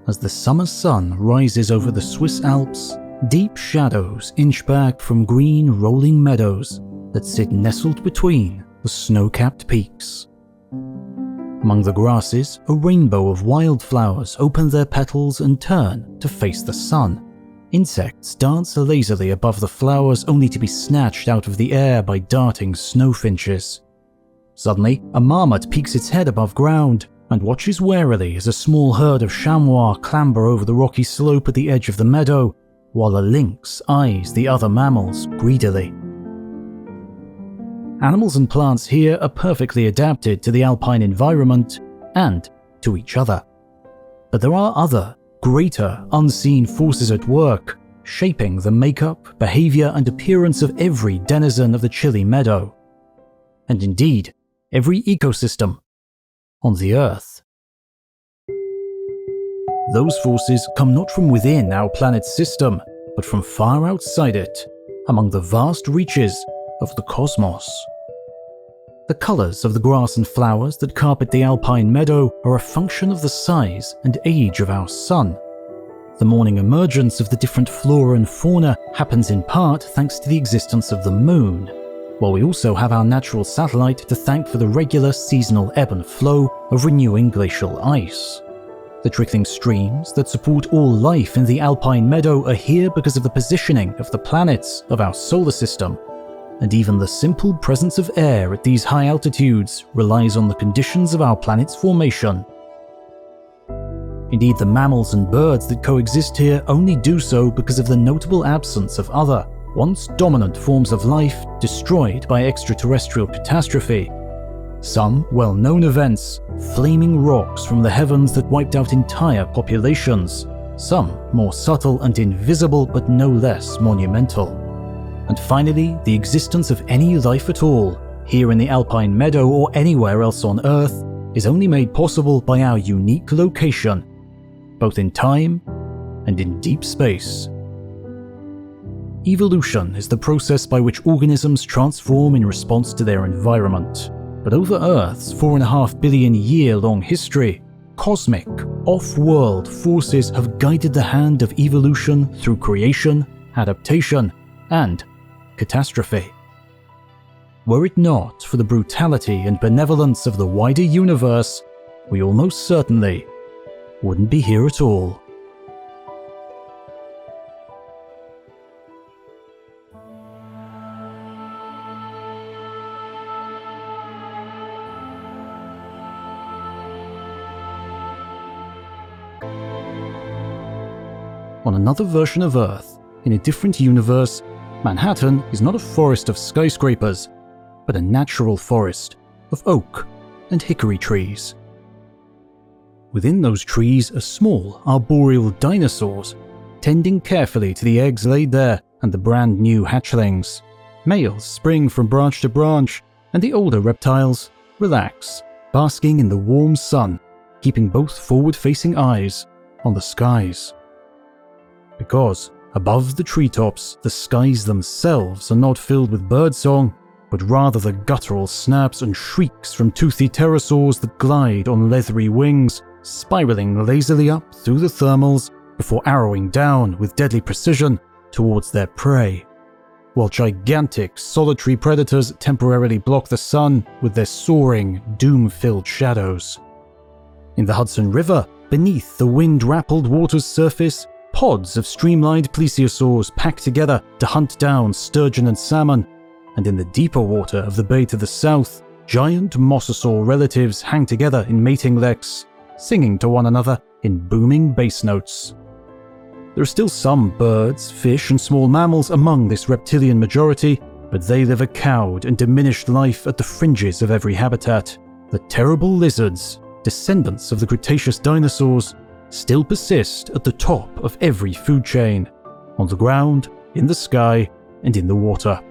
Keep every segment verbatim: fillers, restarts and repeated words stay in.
As the summer sun rises over the Swiss Alps, deep shadows inch back from green rolling meadows that sit nestled between the snow-capped peaks. Among the grasses, a rainbow of wildflowers open their petals and turn to face the sun. Insects dance lazily above the flowers, only to be snatched out of the air by darting snowfinches. Suddenly, a marmot peeks its head above ground and watches warily as a small herd of chamois clamber over the rocky slope at the edge of the meadow, while a lynx eyes the other mammals greedily. Animals and plants here are perfectly adapted to the alpine environment and to each other. But there are other, greater, unseen forces at work, shaping the makeup, behavior, and appearance of every denizen of the chilly meadow. And indeed, every ecosystem on the Earth. Those forces come not from within our planet's system, but from far outside it, among the vast reaches of the cosmos. The colors of the grass and flowers that carpet the alpine meadow are a function of the size and age of our sun. The morning emergence of the different flora and fauna happens in part thanks to the existence of the moon, while we also have our natural satellite to thank for the regular seasonal ebb and flow of renewing glacial ice. The trickling streams that support all life in the alpine meadow are here because of the positioning of the planets of our solar system, and even the simple presence of air at these high altitudes relies on the conditions of our planet's formation. Indeed, the mammals and birds that coexist here only do so because of the notable absence of other, once dominant forms of life destroyed by extraterrestrial catastrophe. Some well-known events, flaming rocks from the heavens that wiped out entire populations, some more subtle and invisible but no less monumental. And finally, the existence of any life at all, here in the alpine meadow or anywhere else on Earth, is only made possible by our unique location, both in time and in deep space. Evolution is the process by which organisms transform in response to their environment. But over Earth's four and a half billion year long history, cosmic, off-world forces have guided the hand of evolution through creation, adaptation, and catastrophe. Were it not for the brutality and benevolence of the wider universe, we almost certainly wouldn't be here at all. On another version of Earth, in a different universe, Manhattan is not a forest of skyscrapers, but a natural forest of oak and hickory trees. Within those trees are small, arboreal dinosaurs, tending carefully to the eggs laid there and the brand new hatchlings. Males spring from branch to branch, and the older reptiles relax, basking in the warm sun, keeping both forward-facing eyes on the skies. Because above the treetops, the skies themselves are not filled with birdsong, but rather the guttural snaps and shrieks from toothy pterosaurs that glide on leathery wings, spiraling lazily up through the thermals before arrowing down with deadly precision towards their prey, while gigantic, solitary predators temporarily block the sun with their soaring, doom-filled shadows. In the Hudson River, beneath the wind-rappled water's surface, pods of streamlined plesiosaurs pack together to hunt down sturgeon and salmon, and in the deeper water of the bay to the south, giant mosasaur relatives hang together in mating leks, singing to one another in booming bass notes. There are still some birds, fish, and small mammals among this reptilian majority, but they live a cowed and diminished life at the fringes of every habitat. The terrible lizards, descendants of the Cretaceous dinosaurs, still persist at the top of every food chain, on the ground, in the sky, and in the water.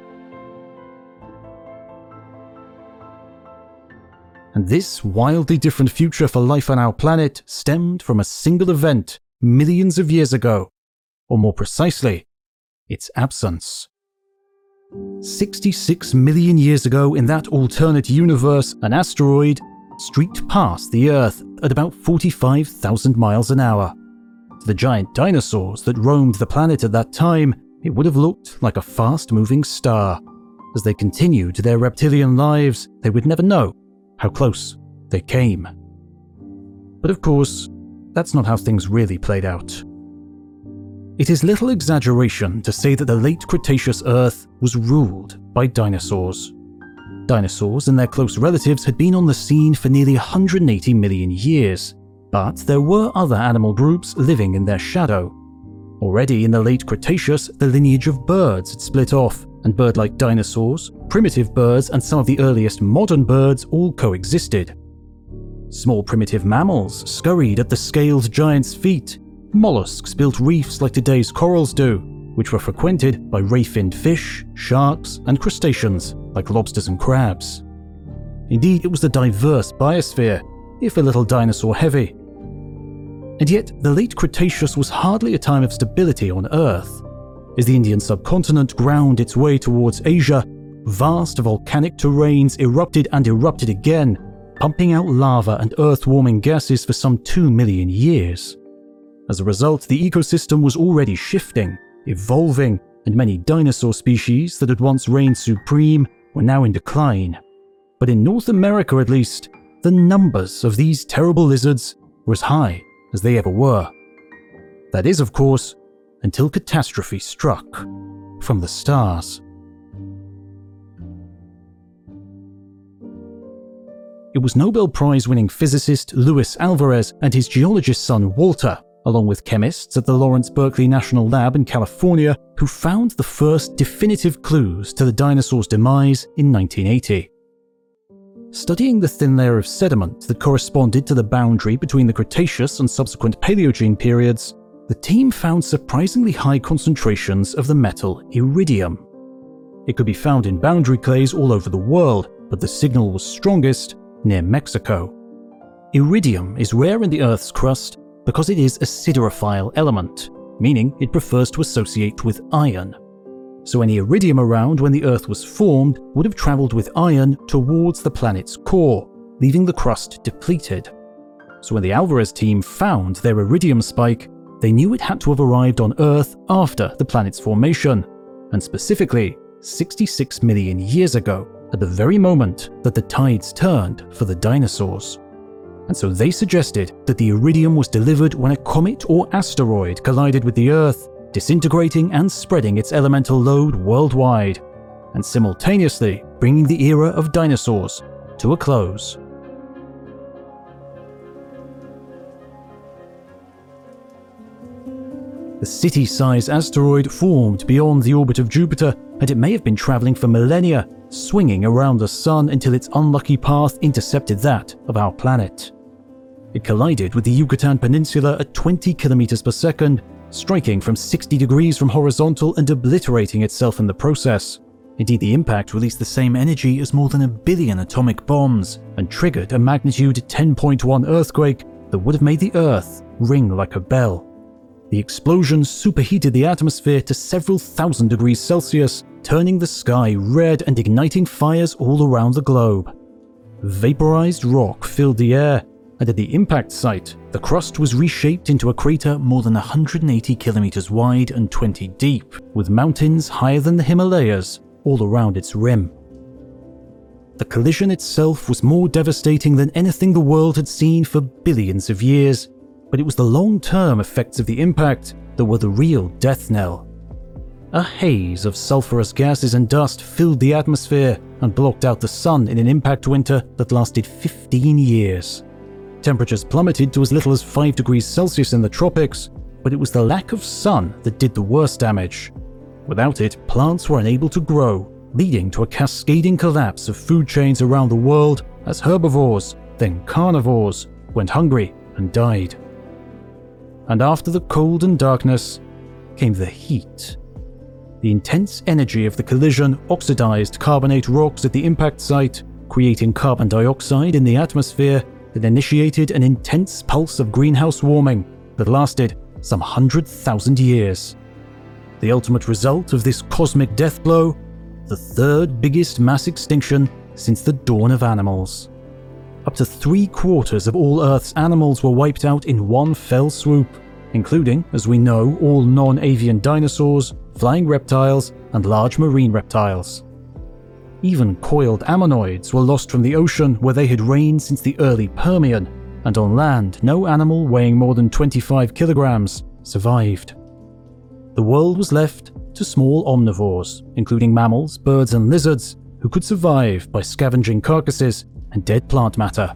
And this wildly different future for life on our planet stemmed from a single event millions of years ago, or more precisely, its absence. sixty-six million years ago, in that alternate universe, an asteroid streaked past the Earth at about forty-five thousand miles an hour. To the giant dinosaurs that roamed the planet at that time, it would have looked like a fast-moving star. As they continued their reptilian lives, they would never know how close they came. But of course, that's not how things really played out. It is little exaggeration to say that the late Cretaceous Earth was ruled by dinosaurs. Dinosaurs and their close relatives had been on the scene for nearly one hundred eighty million years, but there were other animal groups living in their shadow. Already in the late Cretaceous, the lineage of birds had split off, and bird-like dinosaurs, primitive birds, and some of the earliest modern birds all coexisted. Small primitive mammals scurried at the scaled giant's feet. Mollusks built reefs like today's corals do, which were frequented by ray-finned fish, sharks, and crustaceans like lobsters and crabs. Indeed, it was a diverse biosphere, if a little dinosaur-heavy. And yet, the late Cretaceous was hardly a time of stability on Earth. As the Indian subcontinent ground its way towards Asia, vast volcanic terrains erupted and erupted again, pumping out lava and earth-warming gases for some two million years. As a result, the ecosystem was already shifting, evolving, and many dinosaur species that had once reigned supreme were now in decline. But in North America at least, the numbers of these terrible lizards were as high as they ever were. That is, of course, until catastrophe struck from the stars. It was Nobel Prize-winning physicist Luis Alvarez and his geologist son Walter, along with chemists at the Lawrence Berkeley National Lab in California, who found the first definitive clues to the dinosaurs' demise in nineteen eighty. Studying the thin layer of sediment that corresponded to the boundary between the Cretaceous and subsequent Paleogene periods, the team found surprisingly high concentrations of the metal iridium. It could be found in boundary clays all over the world, but the signal was strongest near Mexico. Iridium is rare in the Earth's crust because it is a siderophile element, meaning it prefers to associate with iron. So any iridium around when the Earth was formed would have traveled with iron towards the planet's core, leaving the crust depleted. So when the Alvarez team found their iridium spike, they knew it had to have arrived on Earth after the planet's formation, and specifically sixty-six million years ago, at the very moment that the tides turned for the dinosaurs. And so they suggested that the iridium was delivered when a comet or asteroid collided with the Earth, disintegrating and spreading its elemental load worldwide, and simultaneously bringing the era of dinosaurs to a close. The City-size asteroid formed beyond the orbit of Jupiter, and it may have been traveling for millennia, swinging around the Sun until its unlucky path intercepted that of our planet. It collided with the Yucatan Peninsula at twenty kilometers per second, striking from sixty degrees from horizontal and obliterating itself in the process. Indeed, the impact released the same energy as more than a billion atomic bombs and triggered a magnitude ten point one earthquake that would have made the Earth ring like a bell. The explosion superheated the atmosphere to several thousand degrees Celsius, turning the sky red and igniting fires all around the globe. Vaporized rock filled the air, and at the impact site, the crust was reshaped into a crater more than one hundred eighty kilometers wide and twenty deep, with mountains higher than the Himalayas all around its rim. The collision itself was more devastating than anything the world had seen for billions of years, but it was the long-term effects of the impact that were the real death knell. A haze of sulfurous gases and dust filled the atmosphere and blocked out the sun in an impact winter that lasted fifteen years. Temperatures plummeted to as little as five degrees Celsius in the tropics, but it was the lack of sun that did the worst damage. Without it, plants were unable to grow, leading to a cascading collapse of food chains around the world as herbivores, then carnivores, went hungry and died. And after the cold and darkness came the heat. The intense energy of the collision oxidized carbonate rocks at the impact site, creating carbon dioxide in the atmosphere that initiated an intense pulse of greenhouse warming that lasted some one hundred thousand years. The ultimate result of this cosmic death blow, the third biggest mass extinction since the dawn of animals. Up to three quarters of all Earth's animals were wiped out in one fell swoop, including, as we know, all non-avian dinosaurs, flying reptiles, and large marine reptiles. Even coiled ammonoids were lost from the ocean where they had reigned since the early Permian, and on land no animal weighing more than twenty-five kilograms survived. The world was left to small omnivores, including mammals, birds, and lizards, who could survive by scavenging carcasses and dead plant matter.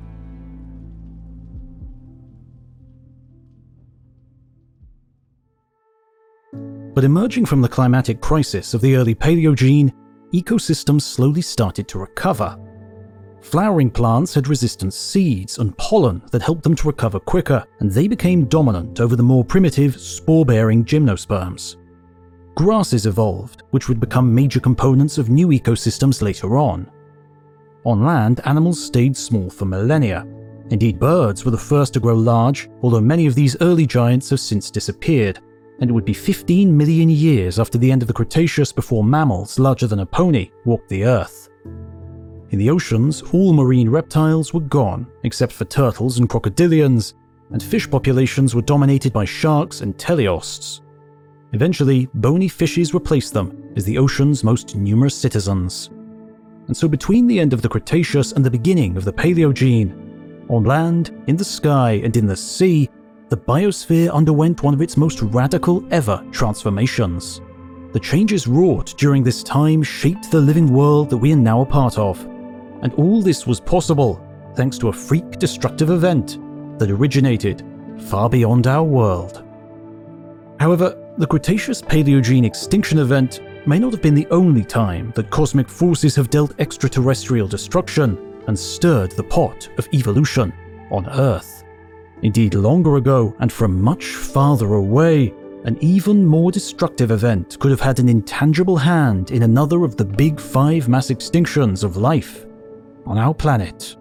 But emerging from the climatic crisis of the early Paleogene, ecosystems slowly started to recover. Flowering plants had resistant seeds and pollen that helped them to recover quicker, and they became dominant over the more primitive, spore-bearing gymnosperms. Grasses evolved, which would become major components of new ecosystems later on. On land, animals stayed small for millennia. Indeed, birds were the first to grow large, although many of these early giants have since disappeared, and it would be fifteen million years after the end of the Cretaceous before mammals larger than a pony walked the Earth. In the oceans, all marine reptiles were gone, except for turtles and crocodilians, and fish populations were dominated by sharks and teleosts. Eventually, bony fishes replaced them as the ocean's most numerous citizens. And so between the end of the Cretaceous and the beginning of the Paleogene, on land, in the sky, and in the sea, the biosphere underwent one of its most radical ever transformations. The changes wrought during this time shaped the living world that we are now a part of. And all this was possible thanks to a freak destructive event that originated far beyond our world. However, the Cretaceous-Paleogene extinction event may not have been the only time that cosmic forces have dealt extraterrestrial destruction and stirred the pot of evolution on Earth. Indeed, longer ago, and from much farther away, an even more destructive event could have had an intangible hand in another of the big five mass extinctions of life on our planet.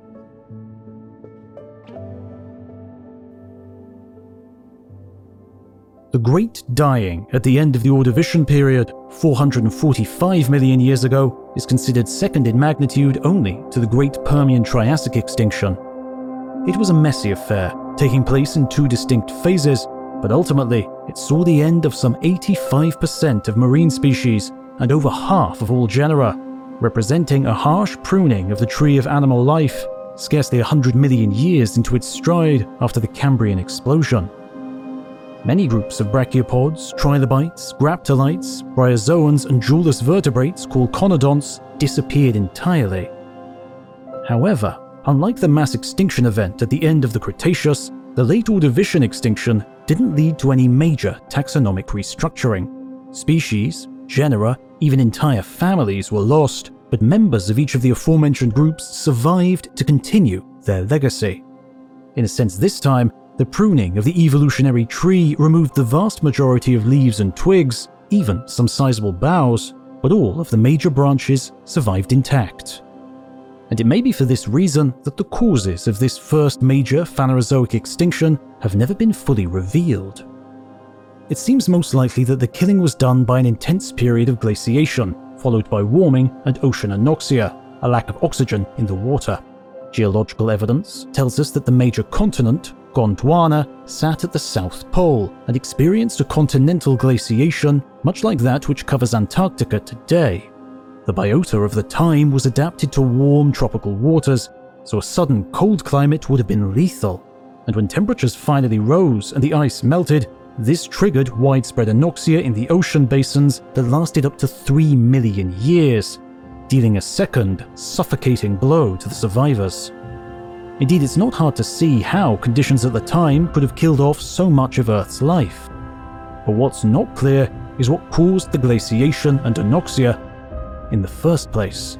The Great Dying at the end of the Ordovician period, four hundred forty-five million years ago, is considered second in magnitude only to the Great Permian-Triassic extinction. It was a messy affair, taking place in two distinct phases, but ultimately it saw the end of some eighty-five percent of marine species and over half of all genera, representing a harsh pruning of the tree of animal life, scarcely one hundred million years into its stride after the Cambrian explosion. Many groups of brachiopods, trilobites, graptolites, bryozoans, and jawless vertebrates called conodonts disappeared entirely. However, unlike the mass extinction event at the end of the Cretaceous, the late Ordovician extinction didn't lead to any major taxonomic restructuring. Species, genera, even entire families were lost, but members of each of the aforementioned groups survived to continue their legacy. In a sense, this time, the pruning of the evolutionary tree removed the vast majority of leaves and twigs, even some sizable boughs, but all of the major branches survived intact. And it may be for this reason that the causes of this first major Phanerozoic extinction have never been fully revealed. It seems most likely that the killing was done by an intense period of glaciation, followed by warming and ocean anoxia, a lack of oxygen in the water. Geological evidence tells us that the major continent, Gondwana, sat at the South Pole and experienced a continental glaciation much like that which covers Antarctica today. The biota of the time was adapted to warm tropical waters, so a sudden cold climate would have been lethal. And when temperatures finally rose and the ice melted, this triggered widespread anoxia in the ocean basins that lasted up to three million years, dealing a second, suffocating blow to the survivors. Indeed, it's not hard to see how conditions at the time could have killed off so much of Earth's life. But what's not clear is what caused the glaciation and anoxia in the first place.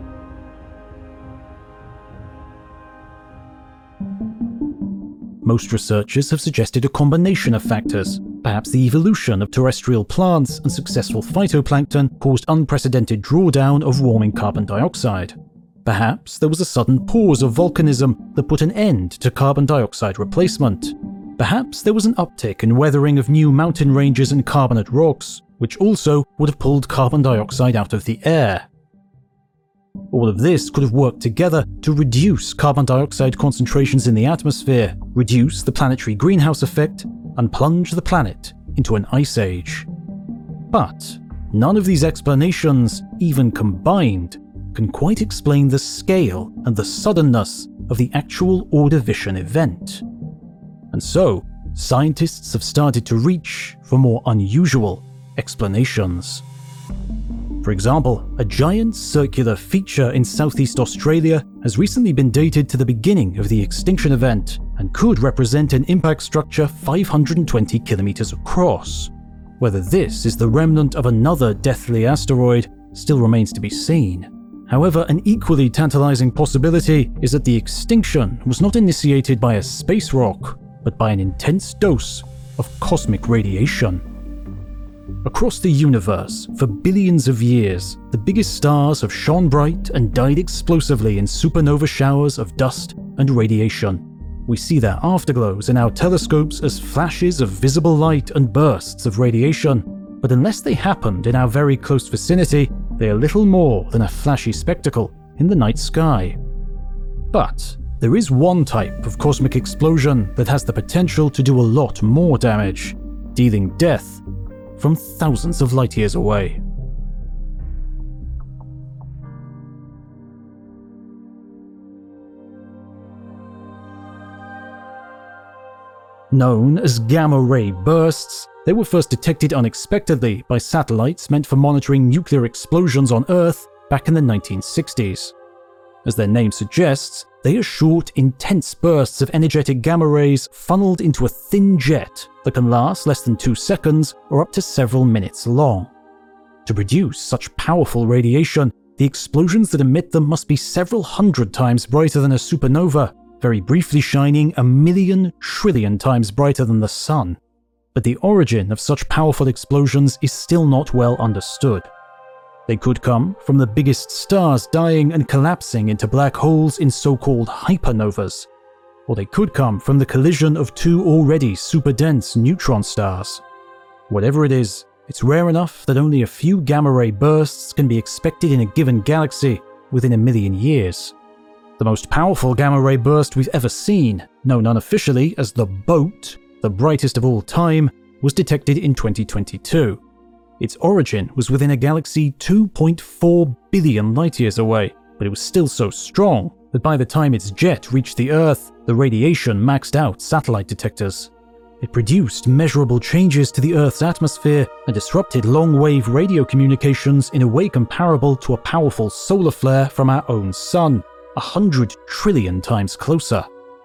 Most researchers have suggested a combination of factors. Perhaps the evolution of terrestrial plants and successful phytoplankton caused unprecedented drawdown of warming carbon dioxide. Perhaps there was a sudden pause of volcanism that put an end to carbon dioxide replacement. Perhaps there was an uptick in weathering of new mountain ranges and carbonate rocks, which also would have pulled carbon dioxide out of the air. All of this could have worked together to reduce carbon dioxide concentrations in the atmosphere, reduce the planetary greenhouse effect, and plunge the planet into an ice age. But none of these explanations, even combined, can quite explain the scale and the suddenness of the actual Ordovician event. And so, scientists have started to reach for more unusual explanations. For example, a giant circular feature in southeast Australia has recently been dated to the beginning of the extinction event and could represent an impact structure five hundred twenty kilometers across. Whether this is the remnant of another deathly asteroid still remains to be seen. However, an equally tantalizing possibility is that the extinction was not initiated by a space rock, but by an intense dose of cosmic radiation. Across the universe, for billions of years, the biggest stars have shone bright and died explosively in supernova showers of dust and radiation. We see their afterglows in our telescopes as flashes of visible light and bursts of radiation, but unless they happened in our very close vicinity, they are little more than a flashy spectacle in the night sky. But there is one type of cosmic explosion that has the potential to do a lot more damage, dealing death from thousands of light years away. Known as gamma-ray bursts, they were first detected unexpectedly by satellites meant for monitoring nuclear explosions on Earth back in the nineteen sixties. As their name suggests, they are short, intense bursts of energetic gamma rays funneled into a thin jet that can last less than two seconds or up to several minutes long. To produce such powerful radiation, the explosions that emit them must be several hundred times brighter than a supernova, very briefly shining a million trillion times brighter than the sun. But the origin of such powerful explosions is still not well understood. They could come from the biggest stars dying and collapsing into black holes in so-called hypernovas, or they could come from the collision of two already super-dense neutron stars. Whatever it is, it's rare enough that only a few gamma-ray bursts can be expected in a given galaxy within a million years. The most powerful gamma-ray burst we've ever seen, known unofficially as the BOAT, the brightest of all time, was detected in twenty twenty-two. Its origin was within a galaxy two point four billion light-years away, but it was still so strong that by the time its jet reached the Earth, the radiation maxed out satellite detectors. It produced measurable changes to the Earth's atmosphere and disrupted long-wave radio communications in a way comparable to a powerful solar flare from our own sun, a hundred trillion times closer.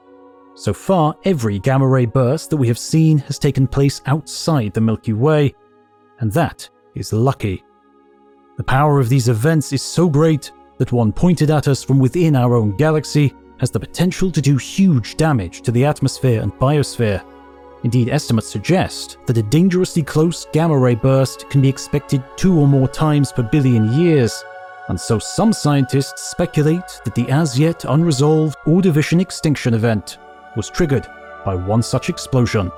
So far, every gamma-ray burst that we have seen has taken place outside the Milky Way, and that is lucky. The power of these events is so great that one pointed at us from within our own galaxy has the potential to do huge damage to the atmosphere and biosphere. Indeed, estimates suggest that a dangerously close gamma-ray burst can be expected two or more times per billion years, and so some scientists speculate that the as-yet unresolved Ordovician extinction event was triggered by one such explosion.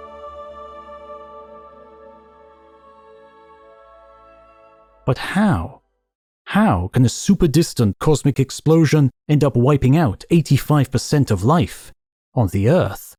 But how? How can a super-distant cosmic explosion end up wiping out eighty-five percent of life on the Earth?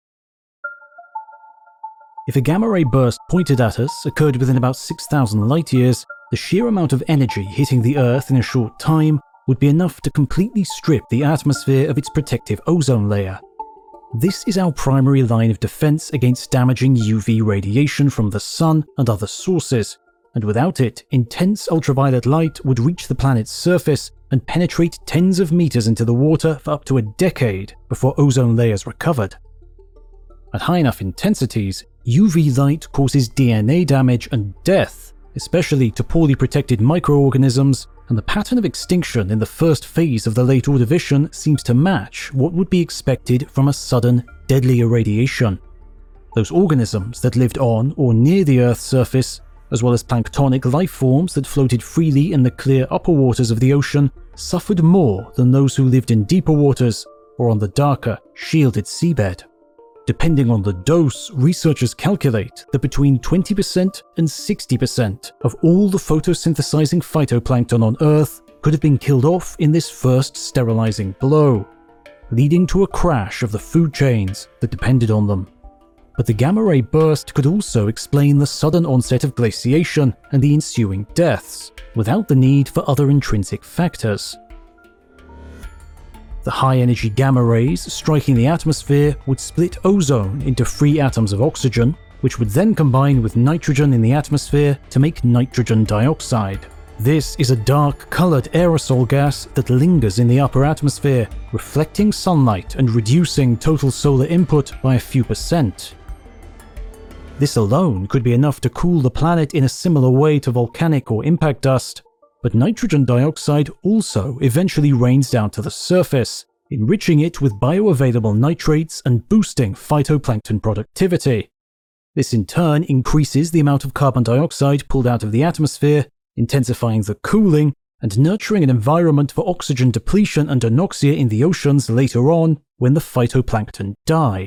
If a gamma-ray burst pointed at us occurred within about six thousand light-years, the sheer amount of energy hitting the Earth in a short time would be enough to completely strip the atmosphere of its protective ozone layer. This is our primary line of defense against damaging U V radiation from the sun and other sources, and without it, intense ultraviolet light would reach the planet's surface and penetrate tens of meters into the water for up to a decade before ozone layers recovered. At high enough intensities, U V light causes D N A damage and death, especially to poorly protected microorganisms, and the pattern of extinction in the first phase of the late Ordovician seems to match what would be expected from a sudden, deadly irradiation. Those organisms that lived on or near the Earth's surface, as well as planktonic life forms that floated freely in the clear upper waters of the ocean, suffered more than those who lived in deeper waters or on the darker, shielded seabed. Depending on the dose, researchers calculate that between twenty percent and sixty percent of all the photosynthesizing phytoplankton on Earth could have been killed off in this first sterilizing blow, leading to a crash of the food chains that depended on them. but the gamma-ray burst could also explain the sudden onset of glaciation and the ensuing deaths, without the need for other intrinsic factors. The high-energy gamma rays striking the atmosphere would split ozone into free atoms of oxygen, which would then combine with nitrogen in the atmosphere to make nitrogen dioxide. This is a dark-colored aerosol gas that lingers in the upper atmosphere, reflecting sunlight and reducing total solar input by a few percent. This alone could be enough to cool the planet in a similar way to volcanic or impact dust, but nitrogen dioxide also eventually rains down to the surface, enriching it with bioavailable nitrates and boosting phytoplankton productivity. This in turn increases the amount of carbon dioxide pulled out of the atmosphere, intensifying the cooling and nurturing an environment for oxygen depletion and anoxia in the oceans later on when the phytoplankton die.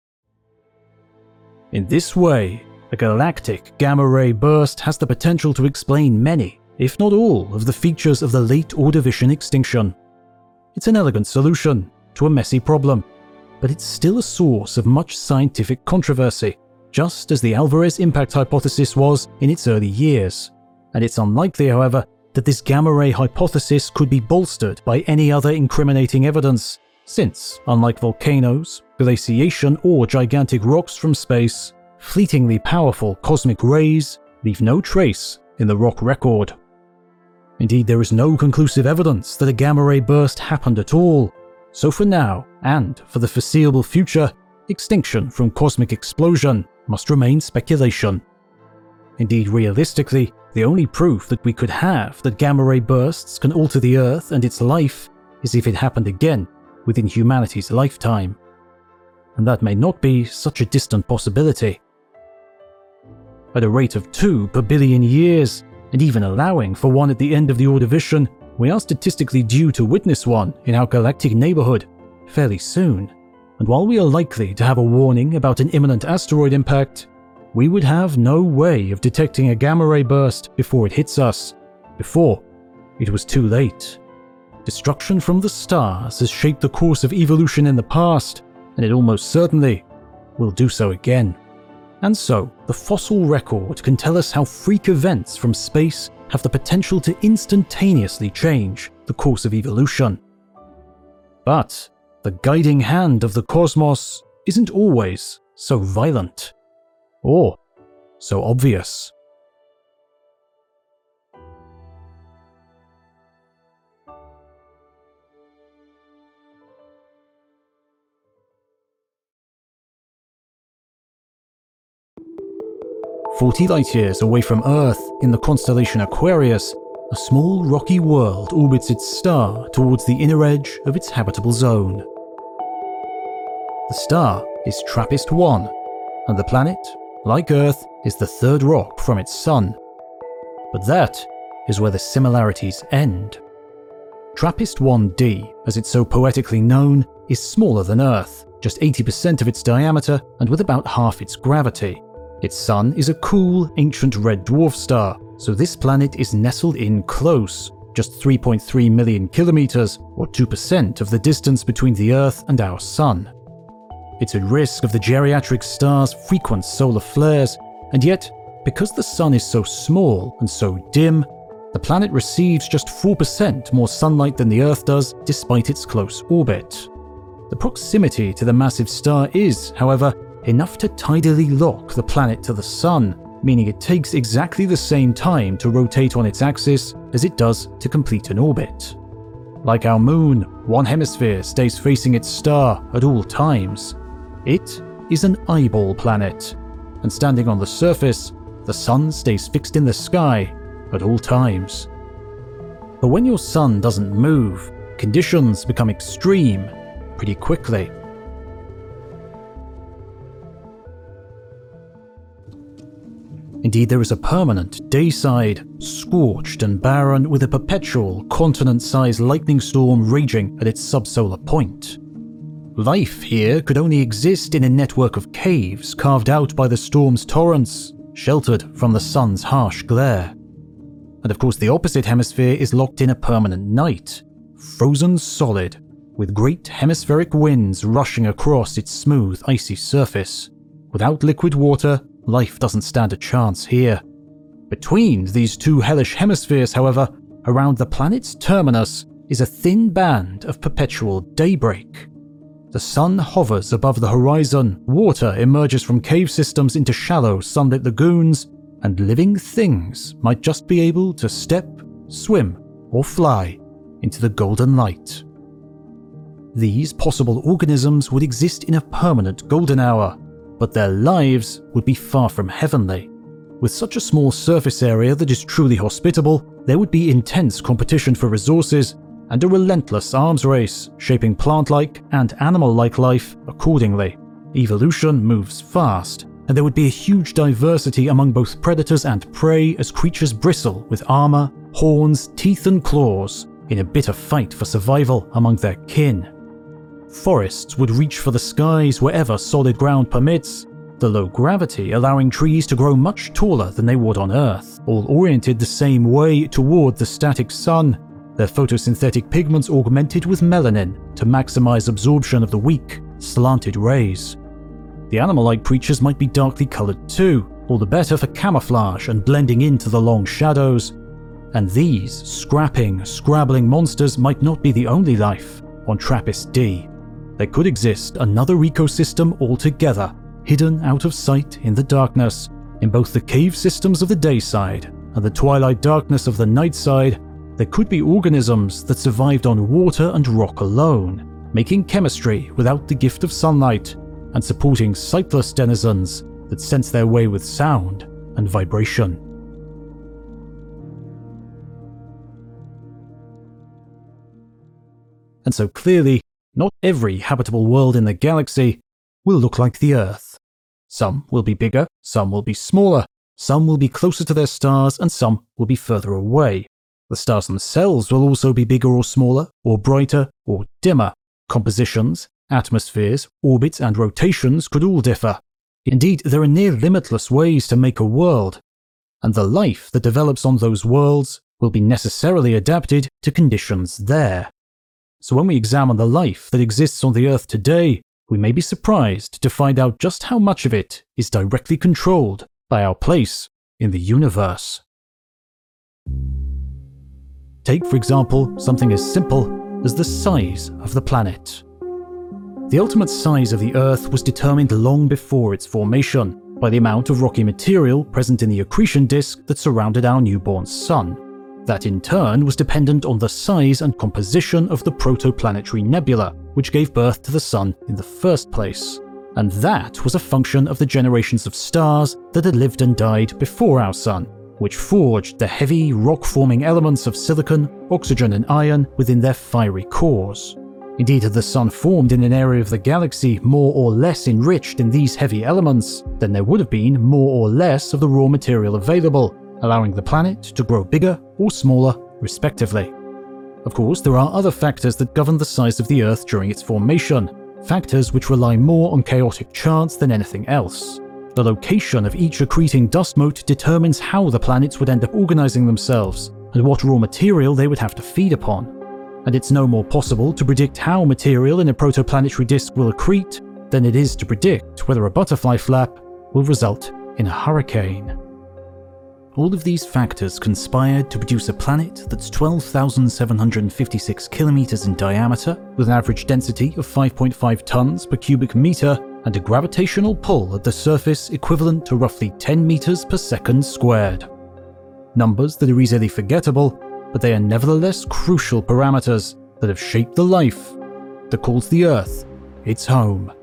In this way, a galactic gamma-ray burst has the potential to explain many, if not all, of the features of the late Ordovician extinction. It's an elegant solution to a messy problem, but it's still a source of much scientific controversy, just as the Alvarez impact hypothesis was in its early years. And it's unlikely, however, that this gamma-ray hypothesis could be bolstered by any other incriminating evidence, since, unlike volcanoes, glaciation, or gigantic rocks from space, fleetingly powerful cosmic rays leave no trace in the rock record. Indeed, there is no conclusive evidence that a gamma-ray burst happened at all, so for now, and for the foreseeable future, extinction from cosmic explosion must remain speculation. Indeed, realistically, the only proof that we could have that gamma-ray bursts can alter the Earth and its life is if it happened again within humanity's lifetime. And that may not be such a distant possibility. At a rate of two per billion years, and even allowing for one at the end of the Ordovician, we are statistically due to witness one in our galactic neighborhood fairly soon. And while we are likely to have a warning about an imminent asteroid impact, we would have no way of detecting a gamma-ray burst before it hits us, before it was too late. Destruction from the stars has shaped the course of evolution in the past, and it almost certainly will do so again. And so, the fossil record can tell us how freak events from space have the potential to instantaneously change the course of evolution. But the guiding hand of the cosmos isn't always so violent, or so obvious. Forty light-years away from Earth, in the constellation Aquarius, a small rocky world orbits its star towards the inner edge of its habitable zone. The star is TRAPPIST one, and the planet, like Earth, is the third rock from its sun. But that is where the similarities end. TRAPPIST one d, as it's so poetically known, is smaller than Earth, just eighty percent of its diameter and with about half its gravity. Its sun is a cool, ancient red dwarf star, so this planet is nestled in close, just three point three million kilometers, or two percent of the distance between the Earth and our sun. It's at risk of the geriatric star's frequent solar flares, and yet, because the sun is so small and so dim, the planet receives just four percent more sunlight than the Earth does despite its close orbit. The proximity to the massive star is, however, enough to tidally lock the planet to the sun, meaning it takes exactly the same time to rotate on its axis as it does to complete an orbit. Like our moon, one hemisphere stays facing its star at all times. It is an eyeball planet, and standing on the surface, the sun stays fixed in the sky at all times. But when your sun doesn't move, conditions become extreme pretty quickly. Indeed, there is a permanent dayside, scorched and barren, with a perpetual continent-sized lightning storm raging at its subsolar point. Life here could only exist in a network of caves carved out by the storm's torrents, sheltered from the sun's harsh glare. And of course, the opposite hemisphere is locked in a permanent night, frozen solid, with great hemispheric winds rushing across its smooth, icy surface, Without liquid water, life doesn't stand a chance here. Between these two hellish hemispheres, however, around the planet's terminus is a thin band of perpetual daybreak. The sun hovers above the horizon, water emerges from cave systems into shallow sunlit lagoons, and living things might just be able to step, swim, or fly into the golden light. These possible organisms would exist in a permanent golden hour, but their lives would be far from heavenly. With such a small surface area that is truly hospitable, there would be intense competition for resources and a relentless arms race, shaping plant-like and animal-like life accordingly. Evolution moves fast, and there would be a huge diversity among both predators and prey as creatures bristle with armor, horns, teeth and claws in a bitter fight for survival among their kin. Forests would reach for the skies wherever solid ground permits, the low gravity allowing trees to grow much taller than they would on Earth, all oriented the same way toward the static sun, their photosynthetic pigments augmented with melanin to maximize absorption of the weak, slanted rays. The animal-like creatures might be darkly colored too, all the better for camouflage and blending into the long shadows. And these scrapping, scrabbling monsters might not be the only life on TRAPPIST-D. There could exist another ecosystem altogether, hidden out of sight in the darkness, in both the cave systems of the day side and the twilight darkness of the night side. There could be organisms that survived on water and rock alone, making chemistry without the gift of sunlight, and supporting sightless denizens that sense their way with sound and vibration. And so clearly, not every habitable world in the galaxy will look like the Earth. Some will be bigger, some will be smaller, some will be closer to their stars, and some will be further away. The stars themselves will also be bigger or smaller, or brighter or dimmer. Compositions, atmospheres, orbits, and rotations could all differ. Indeed, there are near limitless ways to make a world, and the life that develops on those worlds will be necessarily adapted to conditions there. So when we examine the life that exists on the Earth today, we may be surprised to find out just how much of it is directly controlled by our place in the universe. Take, for example, something as simple as the size of the planet. The ultimate size of the Earth was determined long before its formation by the amount of rocky material present in the accretion disk that surrounded our newborn sun. That in turn was dependent on the size and composition of the protoplanetary nebula, which gave birth to the sun in the first place. And that was a function of the generations of stars that had lived and died before our sun, which forged the heavy, rock-forming elements of silicon, oxygen and iron within their fiery cores. Indeed, had the sun formed in an area of the galaxy more or less enriched in these heavy elements, then there would have been more or less of the raw material available, allowing the planet to grow bigger or smaller, respectively. Of course, there are other factors that govern the size of the Earth during its formation, factors which rely more on chaotic chance than anything else. The location of each accreting dust mote determines how the planets would end up organizing themselves, and what raw material they would have to feed upon. And it's no more possible to predict how material in a protoplanetary disk will accrete than it is to predict whether a butterfly flap will result in a hurricane. All of these factors conspired to produce a planet that's twelve thousand seven hundred fifty-six kilometers in diameter, with an average density of five point five tons per cubic meter, and a gravitational pull at the surface equivalent to roughly ten meters per second squared. Numbers that are easily forgettable, but they are nevertheless crucial parameters that have shaped the life that calls the Earth its home.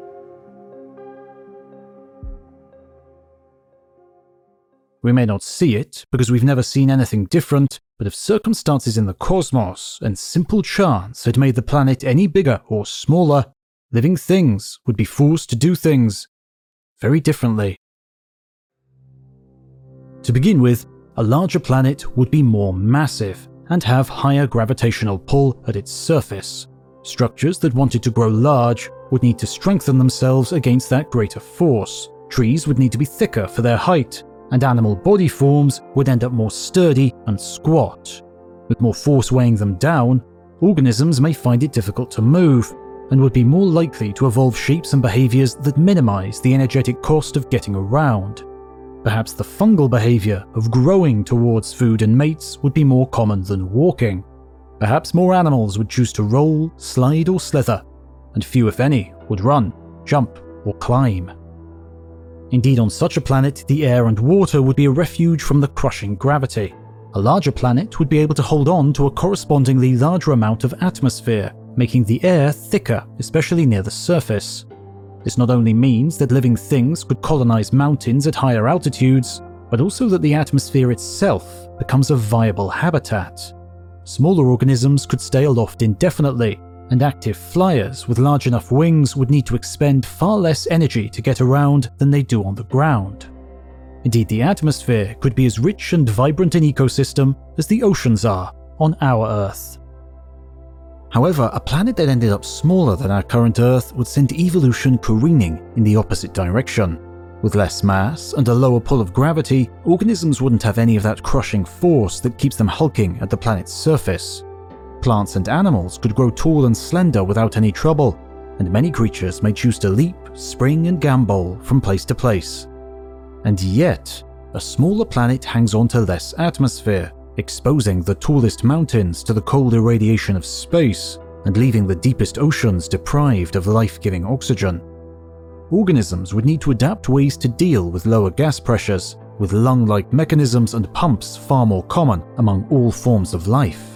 We may not see it because we've never seen anything different, but if circumstances in the cosmos and simple chance had made the planet any bigger or smaller, living things would be forced to do things very differently. To begin with, a larger planet would be more massive and have higher gravitational pull at its surface. Structures that wanted to grow large would need to strengthen themselves against that greater force. Trees would need to be thicker for their height, and animal body forms would end up more sturdy and squat. With more force weighing them down, organisms may find it difficult to move, and would be more likely to evolve shapes and behaviors that minimize the energetic cost of getting around. Perhaps the fungal behavior of growing towards food and mates would be more common than walking. Perhaps more animals would choose to roll, slide, or slither, and few, if any, would run, jump, or climb. Indeed, on such a planet, the air and water would be a refuge from the crushing gravity. A larger planet would be able to hold on to a correspondingly larger amount of atmosphere, making the air thicker, especially near the surface. This not only means that living things could colonize mountains at higher altitudes, but also that the atmosphere itself becomes a viable habitat. Smaller organisms could stay aloft indefinitely, and active flyers with large enough wings would need to expend far less energy to get around than they do on the ground. Indeed, the atmosphere could be as rich and vibrant an ecosystem as the oceans are on our Earth. However, a planet that ended up smaller than our current Earth would send evolution careening in the opposite direction. With less mass and a lower pull of gravity, organisms wouldn't have any of that crushing force that keeps them hulking at the planet's surface. Plants and animals could grow tall and slender without any trouble, and many creatures may choose to leap, spring, and gambol from place to place. And yet, a smaller planet hangs on to less atmosphere, exposing the tallest mountains to the cold irradiation of space and leaving the deepest oceans deprived of life-giving oxygen. Organisms would need to adapt ways to deal with lower gas pressures, with lung-like mechanisms and pumps far more common among all forms of life.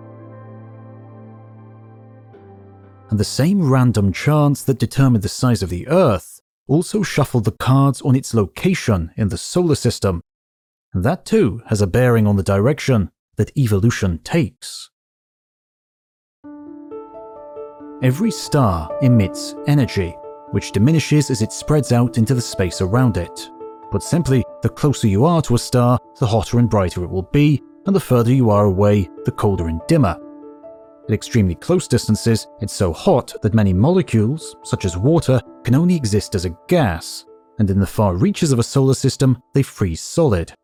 And the same random chance that determined the size of the Earth also shuffled the cards on its location in the solar system. And that too has a bearing on the direction that evolution takes. Every star emits energy, which diminishes as it spreads out into the space around it. Put simply, the closer you are to a star, the hotter and brighter it will be, and the further you are away, the colder and dimmer. At extremely close distances, it's so hot that many molecules, such as water, can only exist as a gas, and in the far reaches of a solar system, they freeze solid.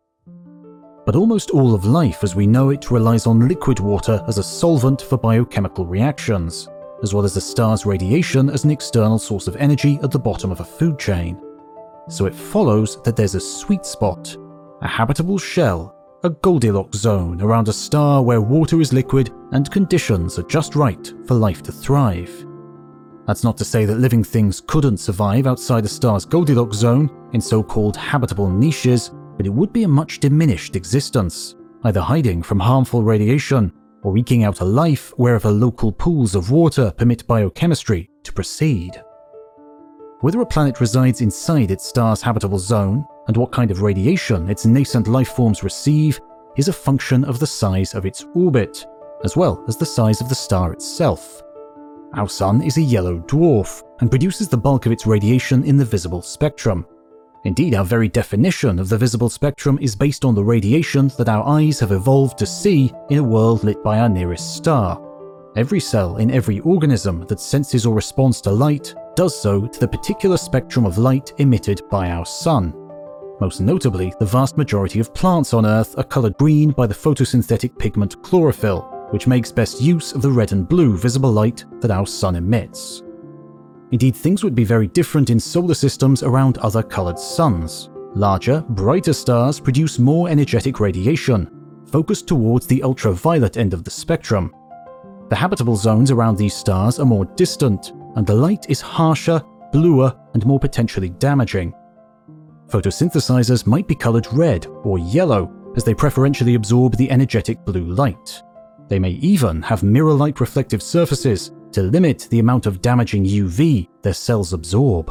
But almost all of life as we know it relies on liquid water as a solvent for biochemical reactions, as well as the star's radiation as an external source of energy at the bottom of a food chain. So it follows that there's a sweet spot, a habitable shell, a Goldilocks zone around a star where water is liquid and conditions are just right for life to thrive. That's not to say that living things couldn't survive outside a star's Goldilocks zone in so-called habitable niches, but it would be a much diminished existence, either hiding from harmful radiation or eking out a life wherever local pools of water permit biochemistry to proceed. Whether a planet resides inside its star's habitable zone and what kind of radiation its nascent life forms receive is a function of the size of its orbit, as well as the size of the star itself. Our Sun is a yellow dwarf and produces the bulk of its radiation in the visible spectrum. Indeed, our very definition of the visible spectrum is based on the radiation that our eyes have evolved to see in a world lit by our nearest star. Every cell in every organism that senses or responds to light does so to the particular spectrum of light emitted by our Sun. Most notably, the vast majority of plants on Earth are colored green by the photosynthetic pigment chlorophyll, which makes best use of the red and blue visible light that our Sun emits. Indeed, things would be very different in solar systems around other colored suns. Larger, brighter stars produce more energetic radiation, focused towards the ultraviolet end of the spectrum. The habitable zones around these stars are more distant, and the light is harsher, bluer, and more potentially damaging. Photosynthesizers might be colored red or yellow, as they preferentially absorb the energetic blue light. They may even have mirror-like reflective surfaces to limit the amount of damaging U V their cells absorb.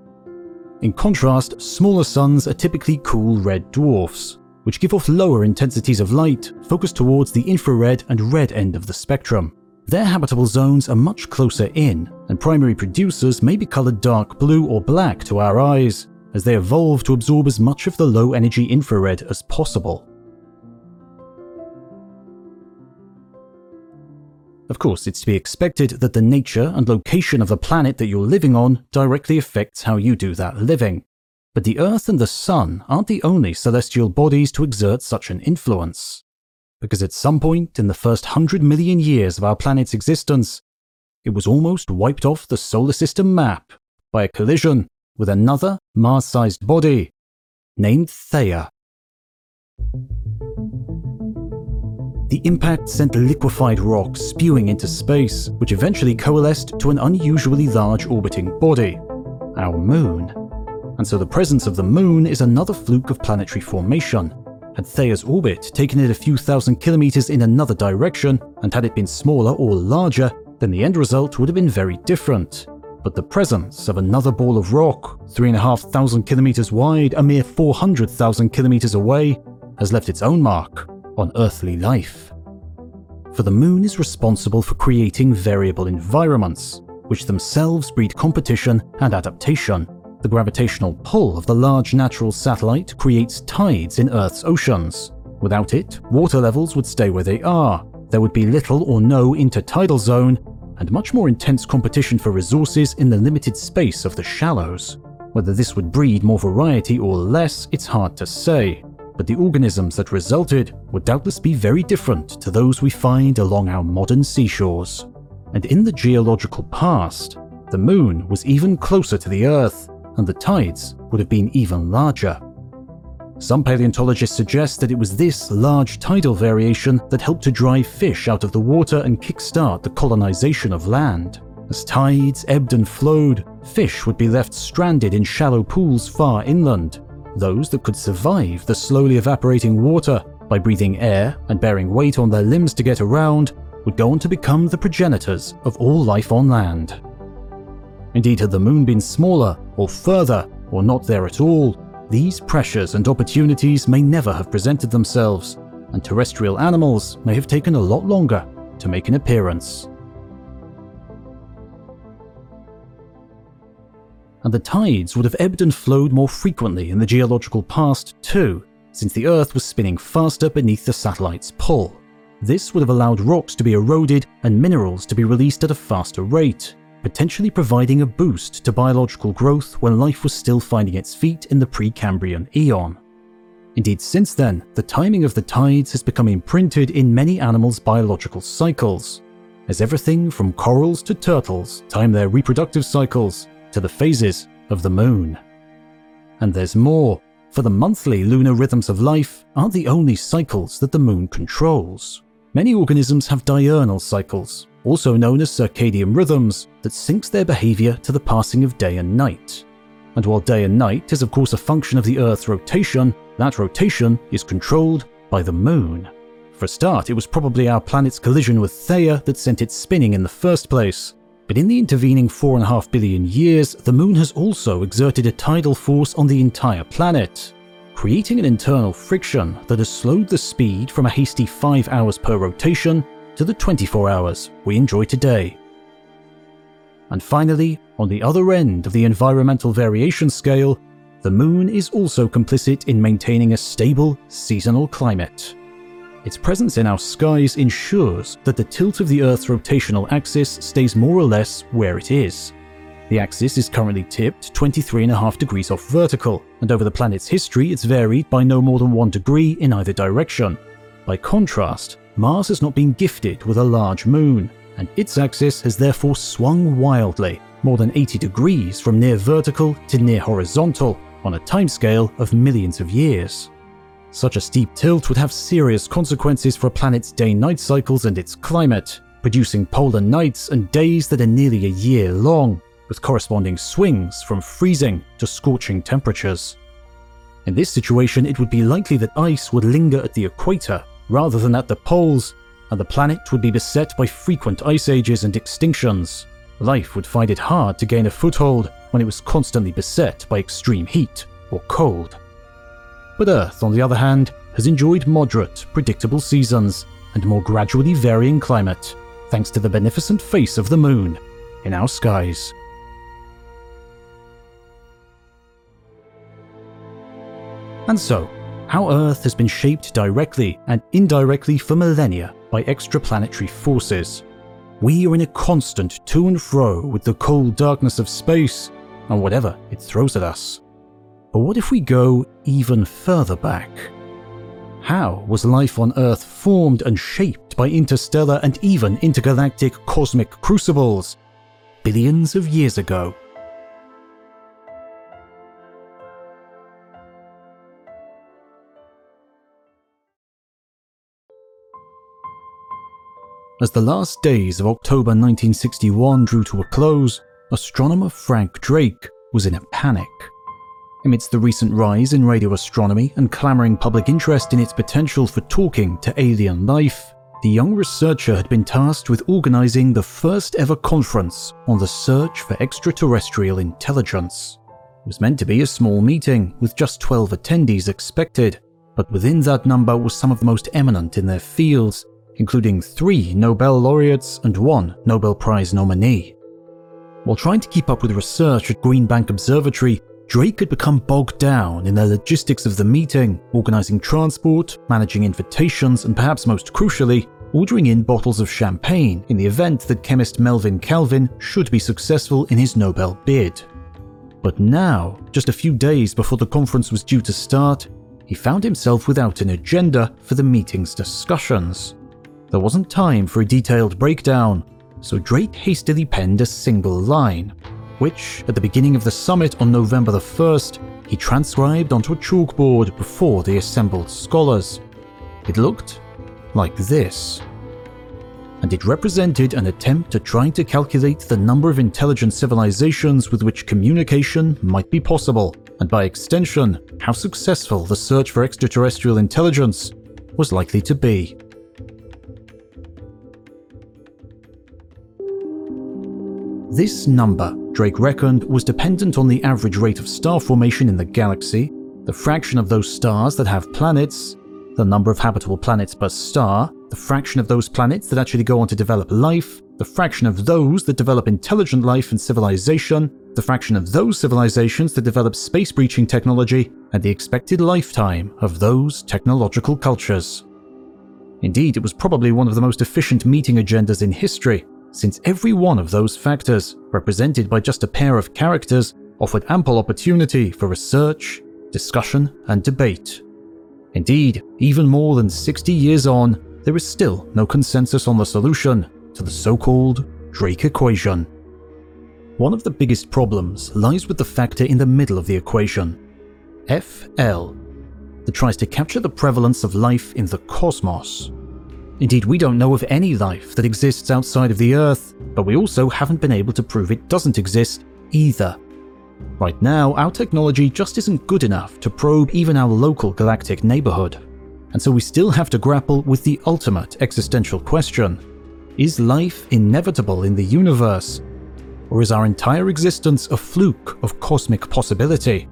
In contrast, smaller suns are typically cool red dwarfs, which give off lower intensities of light focused towards the infrared and red end of the spectrum. Their habitable zones are much closer in, and primary producers may be colored dark blue or black to our eyes, as they evolve to absorb as much of the low-energy infrared as possible. Of course, it's to be expected that the nature and location of the planet that you're living on directly affects how you do that living. But the Earth and the Sun aren't the only celestial bodies to exert such an influence. Because at some point in the first hundred million years of our planet's existence, it was almost wiped off the solar system map by a collision with another Mars-sized body named Theia. The impact sent liquefied rock spewing into space, which eventually coalesced to an unusually large orbiting body, our Moon. And so the presence of the Moon is another fluke of planetary formation. Had Theia's orbit taken it a few thousand kilometers in another direction, and had it been smaller or larger, then the end result would have been very different. But the presence of another ball of rock, three and a half thousand kilometers wide, a mere four hundred thousand kilometers away, has left its own mark on earthly life. For the Moon is responsible for creating variable environments, which themselves breed competition and adaptation. The gravitational pull of the large natural satellite creates tides in Earth's oceans. Without it, water levels would stay where they are. There would be little or no intertidal zone, and much more intense competition for resources in the limited space of the shallows. Whether this would breed more variety or less, it's hard to say, but the organisms that resulted would doubtless be very different to those we find along our modern seashores. And in the geological past, the Moon was even closer to the Earth, and the tides would have been even larger. Some paleontologists suggest that it was this large tidal variation that helped to drive fish out of the water and kickstart the colonization of land. As tides ebbed and flowed, fish would be left stranded in shallow pools far inland. Those that could survive the slowly evaporating water by breathing air and bearing weight on their limbs to get around would go on to become the progenitors of all life on land. Indeed, had the Moon been smaller, or further, or not there at all, these pressures and opportunities may never have presented themselves, and terrestrial animals may have taken a lot longer to make an appearance. And the tides would have ebbed and flowed more frequently in the geological past too, since the Earth was spinning faster beneath the satellite's pull. This would have allowed rocks to be eroded and minerals to be released at a faster rate, potentially providing a boost to biological growth when life was still finding its feet in the Precambrian eon. Indeed, since then, the timing of the tides has become imprinted in many animals' biological cycles, as everything from corals to turtles time their reproductive cycles to the phases of the Moon. And there's more, for the monthly lunar rhythms of life aren't the only cycles that the Moon controls. Many organisms have diurnal cycles, also known as circadian rhythms, that syncs their behavior to the passing of day and night. And while day and night is of course a function of the Earth's rotation, that rotation is controlled by the Moon. For a start, it was probably our planet's collision with Theia that sent it spinning in the first place. But in the intervening four and a half billion years, the Moon has also exerted a tidal force on the entire planet, creating an internal friction that has slowed the speed from a hasty five hours per rotation to the twenty-four hours we enjoy today. And finally, on the other end of the environmental variation scale, the Moon is also complicit in maintaining a stable seasonal climate. Its presence in our skies ensures that the tilt of the Earth's rotational axis stays more or less where it is. The axis is currently tipped twenty-three and a half degrees off vertical, and over the planet's history it's varied by no more than one degree in either direction. By contrast, Mars has not been gifted with a large moon, and its axis has therefore swung wildly, more than eighty degrees from near vertical to near horizontal, on a timescale of millions of years. Such a steep tilt would have serious consequences for a planet's day-night cycles and its climate, producing polar nights and days that are nearly a year long, with corresponding swings from freezing to scorching temperatures. In this situation, it would be likely that ice would linger at the equator rather than at the poles, and the planet would be beset by frequent ice ages and extinctions. Life would find it hard to gain a foothold when it was constantly beset by extreme heat or cold. But Earth, on the other hand, has enjoyed moderate, predictable seasons and more gradually varying climate, thanks to the beneficent face of the Moon in our skies. And so, how Earth has been shaped directly and indirectly for millennia by extraplanetary forces. We are in a constant to and fro with the cold darkness of space and whatever it throws at us. But what if we go even further back? How was life on Earth formed and shaped shaped by interstellar and even intergalactic cosmic crucibles, billions of years ago. As the last days of October nineteen sixty-one drew to a close, astronomer Frank Drake was in a panic. Amidst the recent rise in radio astronomy and clamoring public interest in its potential for talking to alien life, the young researcher had been tasked with organizing the first ever conference on the search for extraterrestrial intelligence. It was meant to be a small meeting with just twelve attendees expected, but within that number was some of the most eminent in their fields, including three Nobel laureates and one Nobel Prize nominee. While trying to keep up with research at Green Bank Observatory, Drake had become bogged down in the logistics of the meeting, organizing transport, managing invitations, and perhaps most crucially, ordering in bottles of champagne in the event that chemist Melvin Calvin should be successful in his Nobel bid. But now, just a few days before the conference was due to start, he found himself without an agenda for the meeting's discussions. There wasn't time for a detailed breakdown, so Drake hastily penned a single line, which, at the beginning of the summit on November the first, he transcribed onto a chalkboard before the assembled scholars. It looked like this, and it represented an attempt at trying to calculate the number of intelligent civilizations with which communication might be possible, and by extension, how successful the search for extraterrestrial intelligence was likely to be. This number, Drake reckoned, was dependent on the average rate of star formation in the galaxy, the fraction of those stars that have planets, the number of habitable planets per star, the fraction of those planets that actually go on to develop life, the fraction of those that develop intelligent life and civilization, the fraction of those civilizations that develop space-breaching technology, and the expected lifetime of those technological cultures. Indeed, it was probably one of the most efficient meeting agendas in history, since every one of those factors, represented by just a pair of characters, offered ample opportunity for research, discussion, and debate. Indeed, even more than sixty years on, there is still no consensus on the solution to the so-called Drake equation. One of the biggest problems lies with the factor in the middle of the equation, F L, that tries to capture the prevalence of life in the cosmos. Indeed, we don't know of any life that exists outside of the Earth, but we also haven't been able to prove it doesn't exist either. Right now, our technology just isn't good enough to probe even our local galactic neighborhood, and so we still have to grapple with the ultimate existential question: is life inevitable in the universe, or is our entire existence a fluke of cosmic possibility?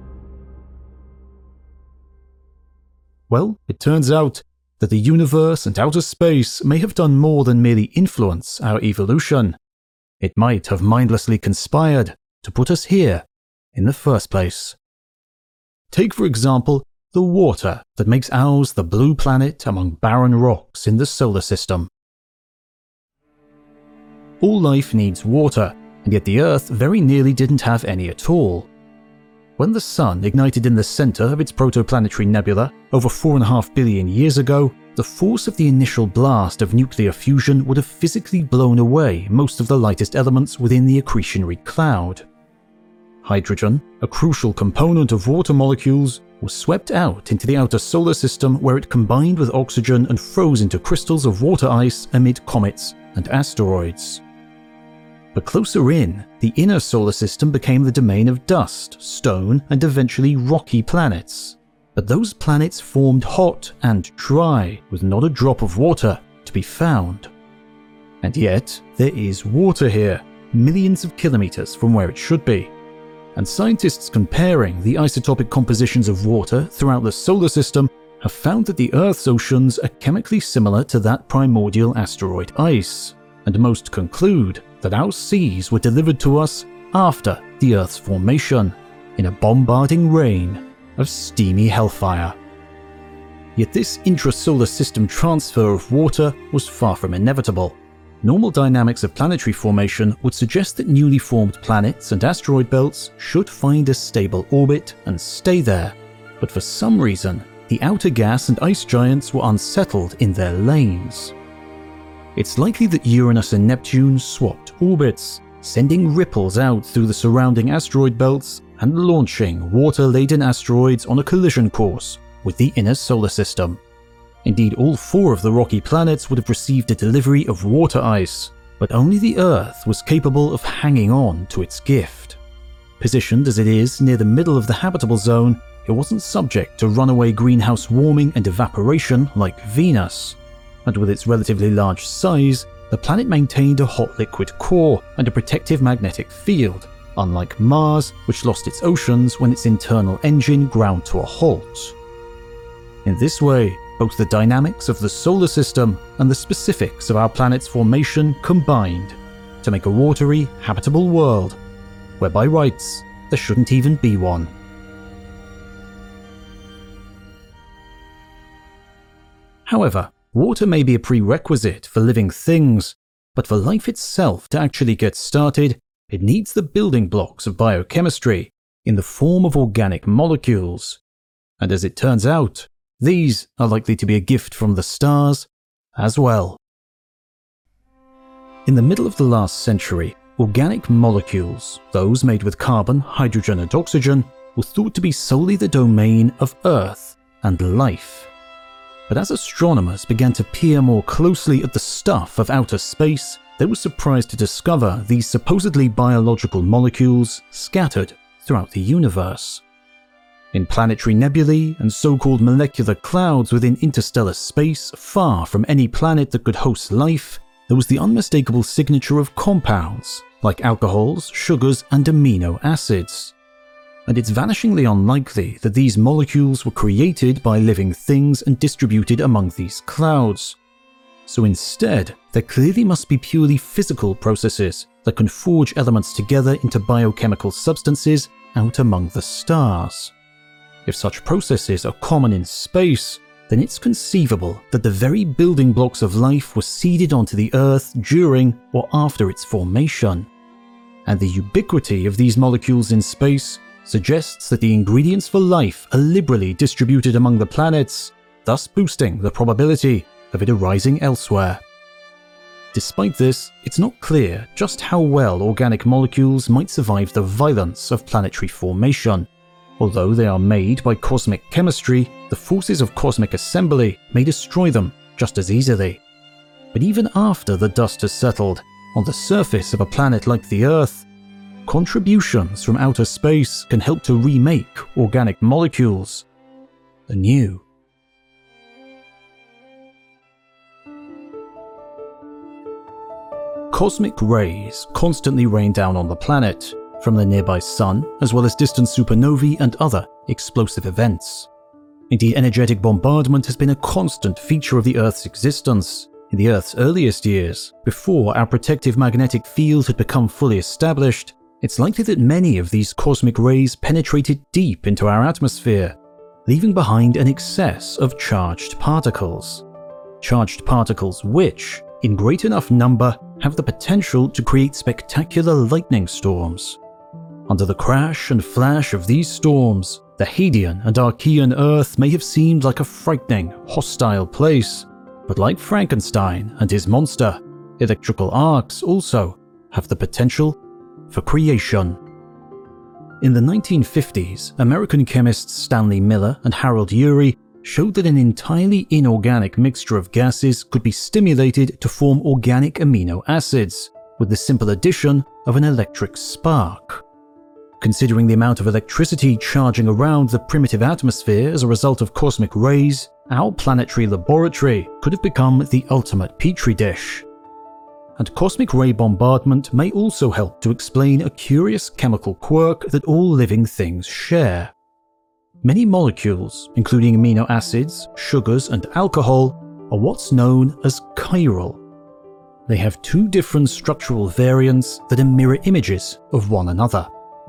Well, it turns out that the universe and outer space may have done more than merely influence our evolution. It might have mindlessly conspired to put us here in the first place. Take, for example, the water that makes ours the blue planet among barren rocks in the solar system. All life needs water, and yet the Earth very nearly didn't have any at all. When the Sun ignited in the center of its protoplanetary nebula over four and a half billion years ago, the force of the initial blast of nuclear fusion would have physically blown away most of the lightest elements within the accretionary cloud. Hydrogen, a crucial component of water molecules, was swept out into the outer solar system where it combined with oxygen and froze into crystals of water ice amid comets and asteroids. But closer in, the inner solar system became the domain of dust, stone, and eventually rocky planets. But those planets formed hot and dry, with not a drop of water to be found. And yet, there is water here, millions of kilometers from where it should be. And scientists comparing the isotopic compositions of water throughout the solar system have found that the Earth's oceans are chemically similar to that primordial asteroid ice, and most conclude that our seas were delivered to us after the Earth's formation, in a bombarding rain of steamy hellfire. Yet this intrasolar system transfer of water was far from inevitable. Normal dynamics of planetary formation would suggest that newly formed planets and asteroid belts should find a stable orbit and stay there, but for some reason, the outer gas and ice giants were unsettled in their lanes. it's likely that Uranus and Neptune swapped orbits, sending ripples out through the surrounding asteroid belts and launching water-laden asteroids on a collision course with the inner solar system. Indeed, all four of the rocky planets would have received a delivery of water ice, but only the Earth was capable of hanging on to its gift. Positioned as it is near the middle of the habitable zone, it wasn't subject to runaway greenhouse warming and evaporation like Venus, and with its relatively large size, the planet maintained a hot liquid core and a protective magnetic field, unlike Mars, which lost its oceans when its internal engine ground to a halt. In this way, both the dynamics of the solar system and the specifics of our planet's formation combined to make a watery, habitable world, where by rights there shouldn't even be one. However, water may be a prerequisite for living things, but for life itself to actually get started, it needs the building blocks of biochemistry in the form of organic molecules. And as it turns out, these are likely to be a gift from the stars as well. In the middle of the last century, organic molecules, those made with carbon, hydrogen and oxygen, were thought to be solely the domain of Earth and life. But as astronomers began to peer more closely at the stuff of outer space, they were surprised to discover these supposedly biological molecules scattered throughout the universe. In planetary nebulae and so-called molecular clouds within interstellar space, far from any planet that could host life, there was the unmistakable signature of compounds, like alcohols, sugars, and amino acids. And it's vanishingly unlikely that these molecules were created by living things and distributed among these clouds. So instead, there clearly must be purely physical processes that can forge elements together into biochemical substances out among the stars. If such processes are common in space, then it's conceivable that the very building blocks of life were seeded onto the Earth during or after its formation. And the ubiquity of these molecules in space suggests that the ingredients for life are liberally distributed among the planets, thus boosting the probability of it arising elsewhere. Despite this, it's not clear just how well organic molecules might survive the violence of planetary formation. Although they are made by cosmic chemistry, the forces of cosmic assembly may destroy them just as easily. But even after the dust has settled, on the surface of a planet like the Earth, contributions from outer space can help to remake organic molecules anew. Cosmic rays constantly rain down on the planet, from the nearby sun, as well as distant supernovae and other explosive events. Indeed, energetic bombardment has been a constant feature of the Earth's existence. In the Earth's earliest years, before our protective magnetic field had become fully established, it's likely that many of these cosmic rays penetrated deep into our atmosphere, leaving behind an excess of charged particles. Charged particles which, in great enough number, have the potential to create spectacular lightning storms. Under the crash and flash of these storms, the Hadean and Archean Earth may have seemed like a frightening, hostile place, but like Frankenstein and his monster, electrical arcs also have the potential for creation. In the nineteen fifties, American chemists Stanley Miller and Harold Urey showed that an entirely inorganic mixture of gases could be stimulated to form organic amino acids, with the simple addition of an electric spark. Considering the amount of electricity charging around the primitive atmosphere as a result of cosmic rays, our planetary laboratory could have become the ultimate petri dish. And cosmic ray bombardment may also help to explain a curious chemical quirk that all living things share. Many molecules, including amino acids, sugars, and alcohol, are what's known as chiral. They have two different structural variants that are mirror images of one another.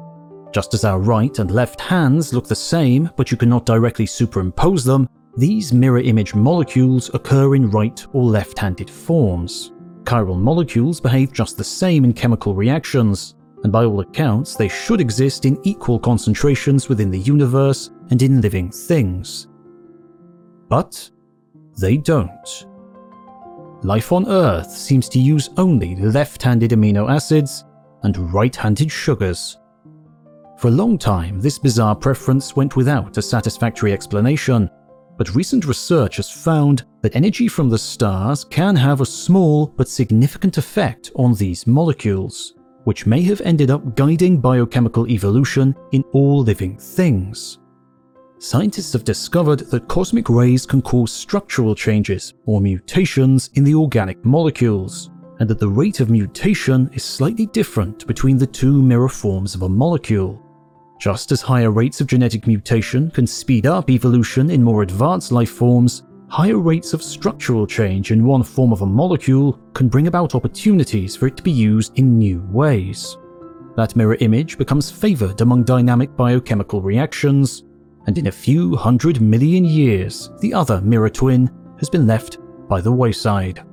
Just as our right and left hands look the same, but you cannot directly superimpose them, these mirror image molecules occur in right or left-handed forms. Chiral molecules behave just the same in chemical reactions, and by all accounts they should exist in equal concentrations within the universe and in living things. But they don't. life on Earth seems to use only left-handed amino acids and right-handed sugars. For a long time, this bizarre preference went without a satisfactory explanation, but recent research has found that energy from the stars can have a small but significant effect on these molecules, which may have ended up guiding biochemical evolution in all living things. Scientists have discovered that cosmic rays can cause structural changes or mutations in the organic molecules, and that the rate of mutation is slightly different between the two mirror forms of a molecule. Just as higher rates of genetic mutation can speed up evolution in more advanced life forms, higher rates of structural change in one form of a molecule can bring about opportunities for it to be used in new ways. That mirror image becomes favored among dynamic biochemical reactions, and in a few hundred million years, the other mirror twin has been left by the wayside.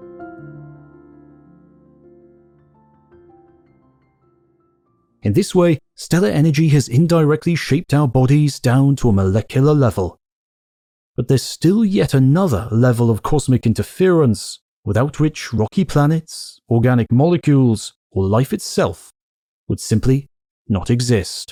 In this way, stellar energy has indirectly shaped our bodies down to a molecular level. But there's still yet another level of cosmic interference, without which rocky planets, organic molecules, or life itself would simply not exist.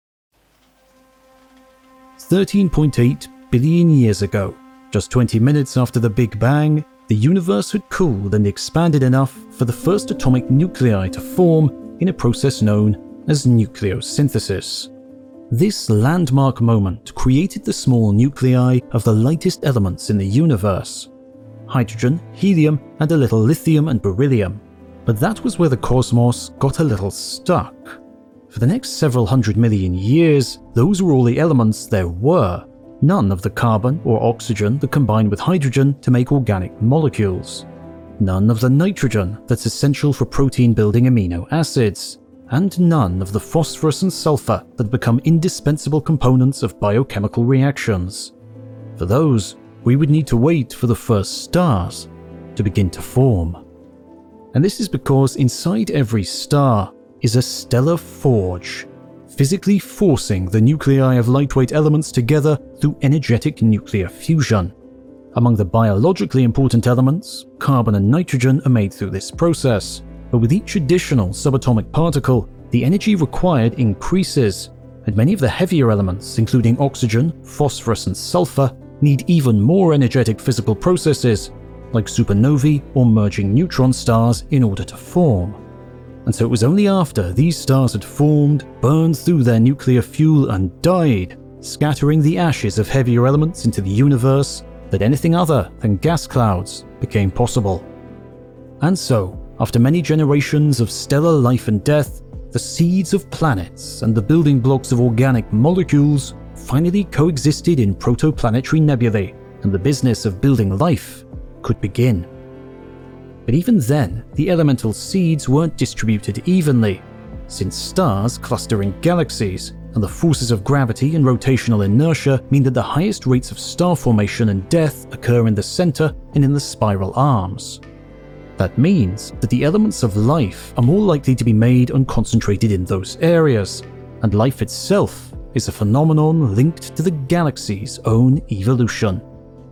thirteen point eight billion years ago, just twenty minutes after the Big Bang, the universe had cooled and expanded enough for the first atomic nuclei to form in a process known as nucleosynthesis. This landmark moment created the small nuclei of the lightest elements in the universe: hydrogen, helium, and a little lithium and beryllium. But that was where the cosmos got a little stuck. For the next several hundred million years, those were all the elements there were, none of the carbon or oxygen that combine with hydrogen to make organic molecules, none of the nitrogen that's essential for protein-building amino acids, and none of the phosphorus and sulfur that become indispensable components of biochemical reactions. For those, we would need to wait for the first stars to begin to form. And this is because inside every star is a stellar forge, physically forcing the nuclei of lightweight elements together through energetic nuclear fusion. Among the biologically important elements, carbon and nitrogen are made through this process, but with each additional subatomic particle, the energy required increases, and many of the heavier elements, including oxygen, phosphorus, and sulfur, need even more energetic physical processes, like supernovae or merging neutron stars, in order to form. And so it was only after these stars had formed, burned through their nuclear fuel, and died, scattering the ashes of heavier elements into the universe, that anything other than gas clouds became possible. And so, after many generations of stellar life and death, the seeds of planets and the building blocks of organic molecules finally coexisted in protoplanetary nebulae, and the business of building life could begin. But even then, the elemental seeds weren't distributed evenly, since stars cluster in galaxies, and the forces of gravity and rotational inertia mean that the highest rates of star formation and death occur in the center and in the spiral arms. That means that the elements of life are more likely to be made and concentrated in those areas, and life itself is a phenomenon linked to the galaxy's own evolution.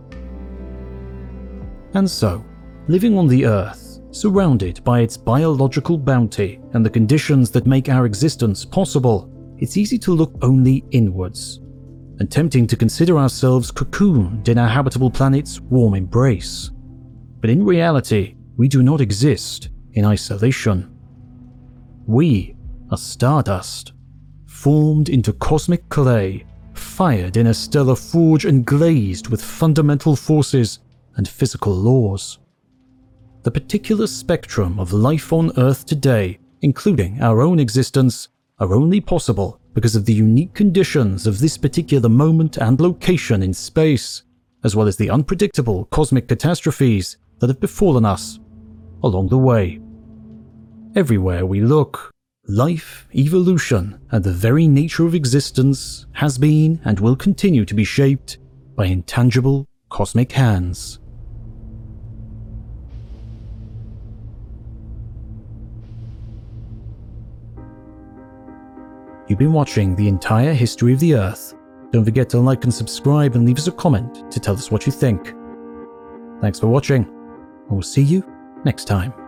And so, living on the Earth, surrounded by its biological bounty and the conditions that make our existence possible, it's easy to look only inwards, and tempting to consider ourselves cocooned in our habitable planet's warm embrace. But in reality, we do not exist in isolation. We are stardust, formed into cosmic clay, fired in a stellar forge and glazed with fundamental forces and physical laws. The particular spectrum of life on Earth today, including our own existence, are only possible because of the unique conditions of this particular moment and location in space, as well as the unpredictable cosmic catastrophes that have befallen us along the way. Everywhere we look, life, evolution, and the very nature of existence has been and will continue to be shaped by intangible cosmic hands. You've been watching the entire history of the Earth. Don't forget to like and subscribe and leave us a comment to tell us what you think. Thanks for watching. I will see you next time.